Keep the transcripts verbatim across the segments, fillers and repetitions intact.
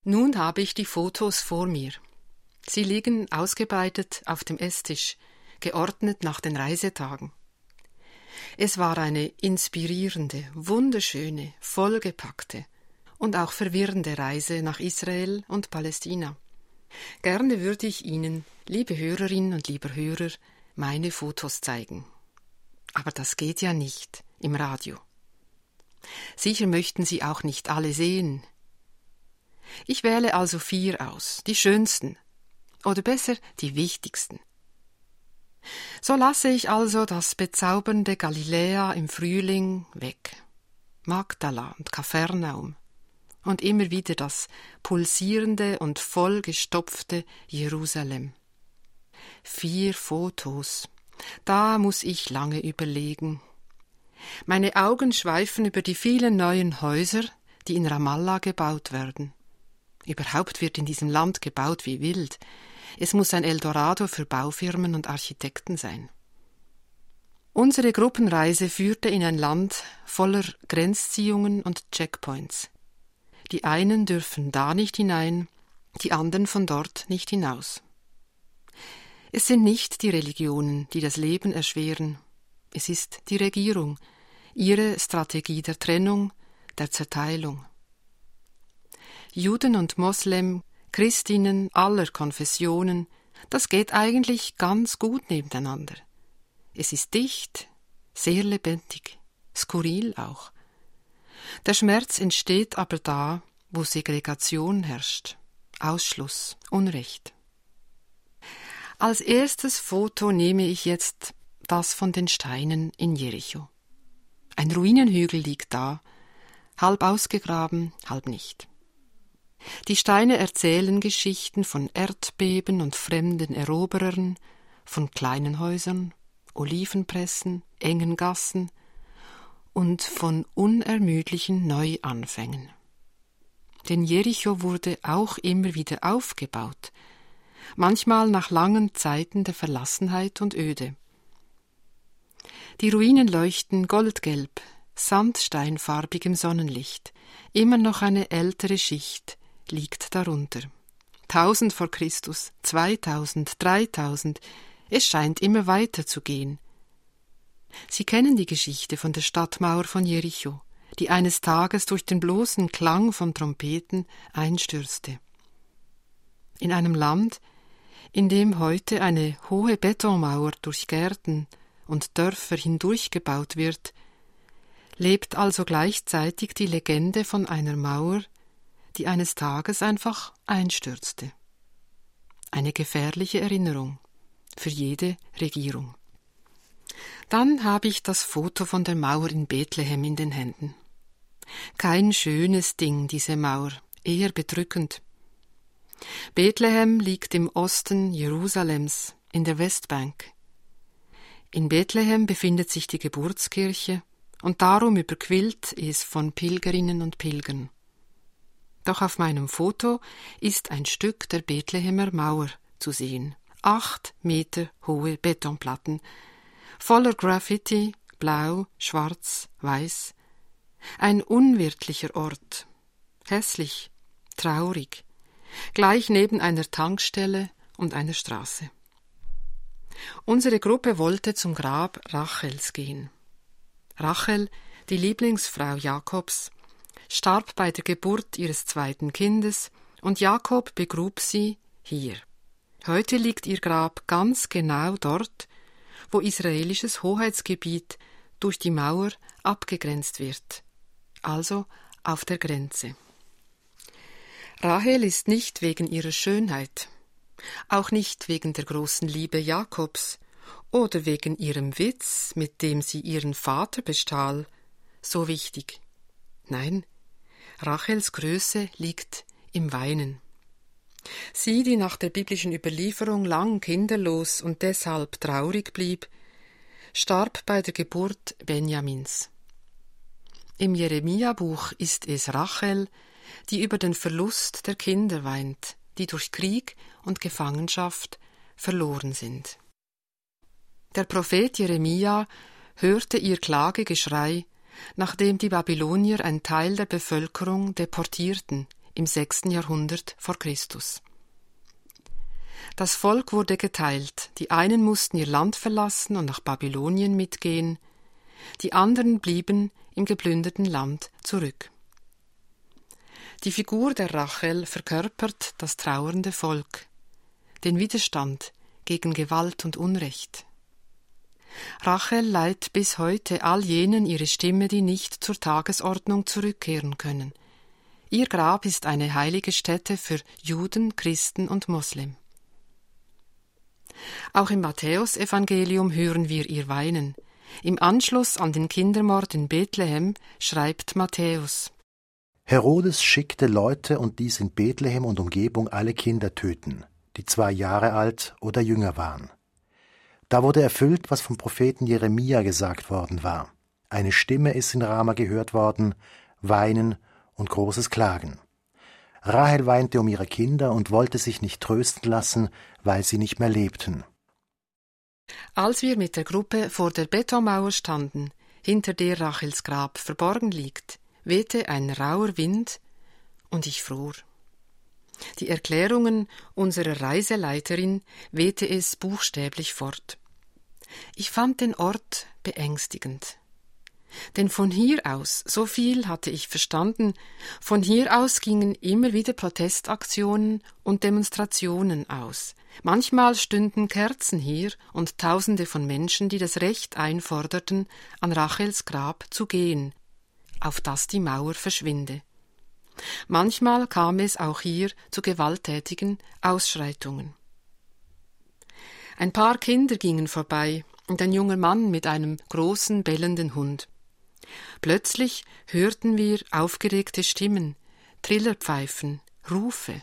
Nun habe ich die Fotos vor mir. Sie liegen ausgebreitet auf dem Esstisch, geordnet nach den Reisetagen. Es war eine inspirierende, wunderschöne, vollgepackte und auch verwirrende Reise nach Israel und Palästina. Gerne würde ich Ihnen, liebe Hörerinnen und lieber Hörer, meine Fotos zeigen. Aber das geht ja nicht im Radio. Sicher möchten Sie auch nicht alle sehen. Ich wähle also vier aus, die schönsten, oder besser die wichtigsten. So lasse ich also das bezaubernde Galiläa im Frühling weg, Magdala und Kapernaum, und immer wieder das pulsierende und vollgestopfte Jerusalem. Vier Fotos, da muss ich lange überlegen. Meine Augen schweifen über die vielen neuen Häuser, die in Ramallah gebaut werden. Überhaupt wird in diesem Land gebaut wie wild. Es muss ein Eldorado für Baufirmen und Architekten sein. Unsere Gruppenreise führte in ein Land voller Grenzziehungen und Checkpoints. Die einen dürfen da nicht hinein, die anderen von dort nicht hinaus. Es sind nicht die Religionen, die das Leben erschweren. Es ist die Regierung, ihre Strategie der Trennung, der Zerteilung. Juden und Moslem, Christinnen aller Konfessionen, das geht eigentlich ganz gut nebeneinander. Es ist dicht, sehr lebendig, skurril auch. Der Schmerz entsteht aber da, wo Segregation herrscht, Ausschluss, Unrecht. Als erstes Foto nehme ich jetzt das von den Steinen in Jericho. Ein Ruinenhügel liegt da, halb ausgegraben, halb nicht. Die Steine erzählen Geschichten von Erdbeben und fremden Eroberern, von kleinen Häusern, Olivenpressen, engen Gassen und von unermüdlichen Neuanfängen. Denn Jericho wurde auch immer wieder aufgebaut, manchmal nach langen Zeiten der Verlassenheit und Öde. Die Ruinen leuchten goldgelb, sandsteinfarbig im Sonnenlicht, immer noch eine ältere Schicht liegt darunter. Tausend vor Christus, zweitausend, dreitausend, es scheint immer weiter zu gehen. Sie kennen die Geschichte von der Stadtmauer von Jericho, die eines Tages durch den bloßen Klang von Trompeten einstürzte. In einem Land, in dem heute eine hohe Betonmauer durch Gärten und Dörfer hindurchgebaut wird, lebt also gleichzeitig die Legende von einer Mauer, die eines Tages einfach einstürzte. Eine gefährliche Erinnerung für jede Regierung. Dann habe ich das Foto von der Mauer in Bethlehem in den Händen. Kein schönes Ding, diese Mauer, eher bedrückend. Bethlehem liegt im Osten Jerusalems, in der Westbank. In Bethlehem befindet sich die Geburtskirche und darum überquillt es von Pilgerinnen und Pilgern. Doch auf meinem Foto ist ein Stück der Bethlehemer Mauer zu sehen. Acht Meter hohe Betonplatten, voller Graffiti, blau, schwarz, weiß. Ein unwirtlicher Ort. Hässlich, traurig, gleich neben einer Tankstelle und einer Straße. Unsere Gruppe wollte zum Grab Rachels gehen. Rachel, die Lieblingsfrau Jakobs, starb bei der Geburt ihres zweiten Kindes und Jakob begrub sie hier. Heute liegt ihr Grab ganz genau dort, wo israelisches Hoheitsgebiet durch die Mauer abgegrenzt wird, also auf der Grenze. Rahel ist nicht wegen ihrer Schönheit, auch nicht wegen der großen Liebe Jakobs oder wegen ihrem Witz, mit dem sie ihren Vater bestahl, so wichtig. Nein, Rachels Größe liegt im Weinen. Sie, die nach der biblischen Überlieferung lang kinderlos und deshalb traurig blieb, starb bei der Geburt Benjamins. Im Jeremia-Buch ist es Rachel, die über den Verlust der Kinder weint, die durch Krieg und Gefangenschaft verloren sind. Der Prophet Jeremia hörte ihr Klagegeschrei, nachdem die Babylonier einen Teil der Bevölkerung deportierten im sechsten Jahrhundert vor Christus. Das Volk wurde geteilt, die einen mussten ihr Land verlassen und nach Babylonien mitgehen, die anderen blieben im geplünderten Land zurück. Die Figur der Rachel verkörpert das trauernde Volk, den Widerstand gegen Gewalt und Unrecht. Rachel leiht bis heute all jenen ihre Stimme, die nicht zur Tagesordnung zurückkehren können. Ihr Grab ist eine heilige Stätte für Juden, Christen und Moslem. Auch im Matthäusevangelium hören wir ihr Weinen. Im Anschluss an den Kindermord in Bethlehem schreibt Matthäus: Herodes schickte Leute und ließ in Bethlehem und Umgebung alle Kinder töten, die zwei Jahre alt oder jünger waren. Da wurde erfüllt, was vom Propheten Jeremia gesagt worden war. Eine Stimme ist in Rama gehört worden, Weinen und großes Klagen. Rahel weinte um ihre Kinder und wollte sich nicht trösten lassen, weil sie nicht mehr lebten. Als wir mit der Gruppe vor der Betonmauer standen, hinter der Rachels Grab verborgen liegt, wehte ein rauer Wind und ich fror. Die Erklärungen unserer Reiseleiterin wehte es buchstäblich fort. Ich fand den Ort beängstigend. Denn von hier aus, so viel hatte ich verstanden, von hier aus gingen immer wieder Protestaktionen und Demonstrationen aus. Manchmal stünden Kerzen hier und Tausende von Menschen, die das Recht einforderten, an Rachels Grab zu gehen, auf dass die Mauer verschwinde. Manchmal kam es auch hier zu gewalttätigen Ausschreitungen. Ein paar Kinder gingen vorbei und ein junger Mann mit einem großen, bellenden Hund. Plötzlich hörten wir aufgeregte Stimmen, Trillerpfeifen, Rufe.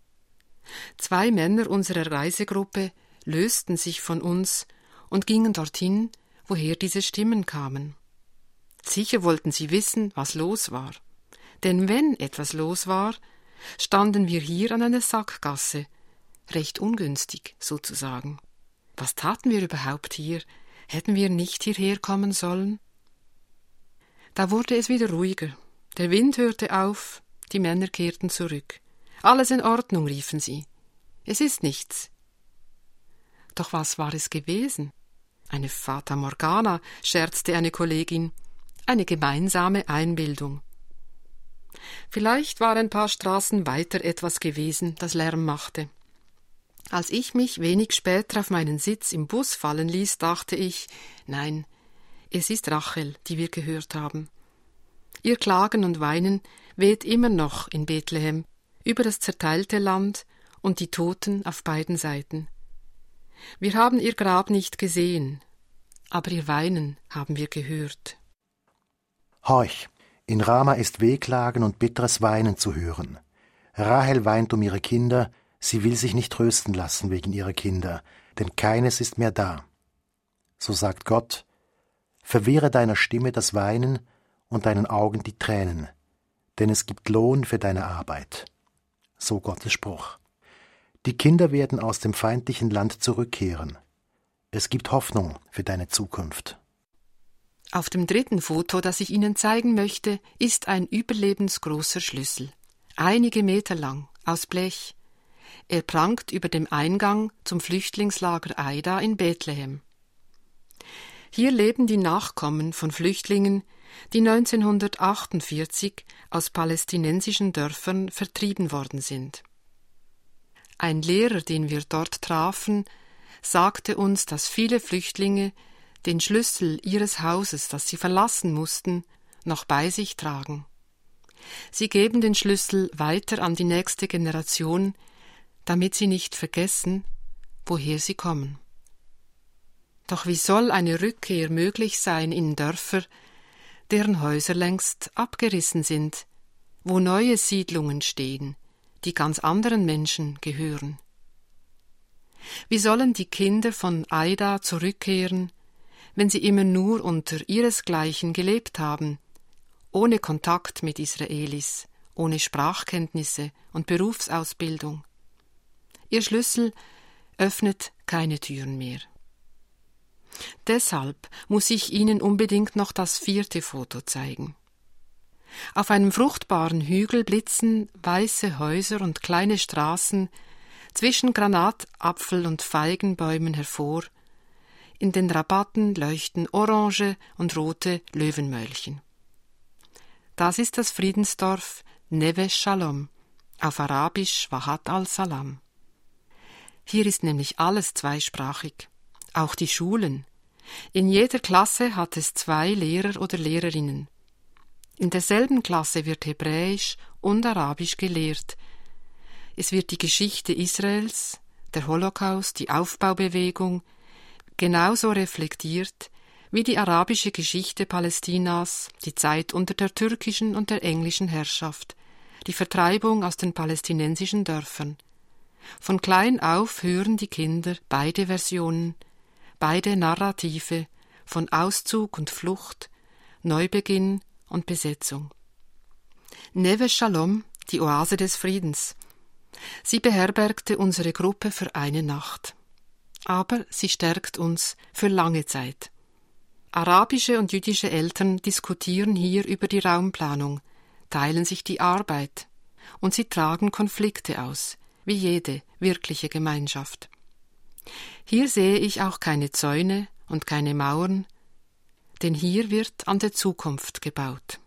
Zwei Männer unserer Reisegruppe lösten sich von uns und gingen dorthin, woher diese Stimmen kamen. Sicher wollten sie wissen, was los war. Denn wenn etwas los war, standen wir hier an einer Sackgasse, recht ungünstig sozusagen. Was taten wir überhaupt hier? Hätten wir nicht hierher kommen sollen? Da wurde es wieder ruhiger. Der Wind hörte auf, die Männer kehrten zurück. »Alles in Ordnung«, riefen sie. »Es ist nichts.« Doch was war es gewesen? Eine Fata Morgana, scherzte eine Kollegin. Eine gemeinsame Einbildung. Vielleicht war ein paar Straßen weiter etwas gewesen, das Lärm machte. Als ich mich wenig später auf meinen Sitz im Bus fallen ließ, dachte ich, nein, es ist Rachel, die wir gehört haben. Ihr Klagen und Weinen weht immer noch in Bethlehem, über das zerteilte Land und die Toten auf beiden Seiten. Wir haben ihr Grab nicht gesehen, aber ihr Weinen haben wir gehört. Horch, in Rama ist Wehklagen und bitteres Weinen zu hören. Rahel weint um ihre Kinder, sie will sich nicht trösten lassen wegen ihrer Kinder, denn keines ist mehr da. So sagt Gott, verwehre deiner Stimme das Weinen und deinen Augen die Tränen, denn es gibt Lohn für deine Arbeit. So Gottes Spruch. Die Kinder werden aus dem feindlichen Land zurückkehren. Es gibt Hoffnung für deine Zukunft. Auf dem dritten Foto, das ich Ihnen zeigen möchte, ist ein überlebensgroßer Schlüssel. Einige Meter lang, aus Blech. Er prangt über dem Eingang zum Flüchtlingslager Aida in Bethlehem. Hier leben die Nachkommen von Flüchtlingen, die neunzehnhundertachtundvierzig aus palästinensischen Dörfern vertrieben worden sind. Ein Lehrer, den wir dort trafen, sagte uns, dass viele Flüchtlinge den Schlüssel ihres Hauses, das sie verlassen mussten, noch bei sich tragen. Sie geben den Schlüssel weiter an die nächste Generation, damit sie nicht vergessen, woher sie kommen. Doch wie soll eine Rückkehr möglich sein in Dörfer, deren Häuser längst abgerissen sind, wo neue Siedlungen stehen, die ganz anderen Menschen gehören? Wie sollen die Kinder von Aida zurückkehren, wenn sie immer nur unter ihresgleichen gelebt haben, ohne Kontakt mit Israelis, ohne Sprachkenntnisse und Berufsausbildung? Ihr Schlüssel öffnet keine Türen mehr. Deshalb muss ich Ihnen unbedingt noch das vierte Foto zeigen. Auf einem fruchtbaren Hügel blitzen weiße Häuser und kleine Straßen zwischen Granat-, Apfel- und Feigenbäumen hervor. In den Rabatten leuchten orange und rote Löwenmäulchen. Das ist das Friedensdorf Neve Shalom, auf Arabisch Wahat al-Salam. Hier ist nämlich alles zweisprachig, auch die Schulen. In jeder Klasse hat es zwei Lehrer oder Lehrerinnen. In derselben Klasse wird Hebräisch und Arabisch gelehrt. Es wird die Geschichte Israels, der Holocaust, die Aufbaubewegung genauso reflektiert wie die arabische Geschichte Palästinas, die Zeit unter der türkischen und der englischen Herrschaft, die Vertreibung aus den palästinensischen Dörfern. Von klein auf hören die Kinder beide Versionen, beide Narrative von Auszug und Flucht, Neubeginn und Besetzung. Neve Shalom, die Oase des Friedens. Sie beherbergte unsere Gruppe für eine Nacht. Aber sie stärkt uns für lange Zeit. Arabische und jüdische Eltern diskutieren hier über die Raumplanung, teilen sich die Arbeit und sie tragen Konflikte aus, wie jede wirkliche Gemeinschaft. Hier sehe ich auch keine Zäune und keine Mauern, denn hier wird an der Zukunft gebaut.